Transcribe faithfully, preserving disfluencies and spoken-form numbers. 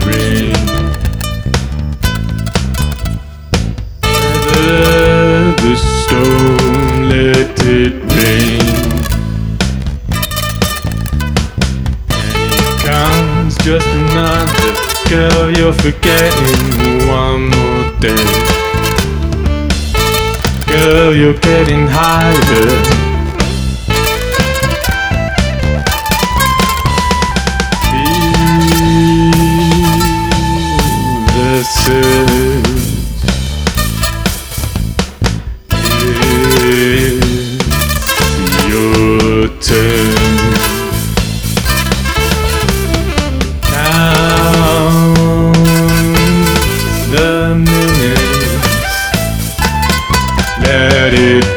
rain. Weather the storm, let it rain. And here comes just another girl you're forgetting. One more day, girl, you're getting higher. This is your turn. Count the minutes, let it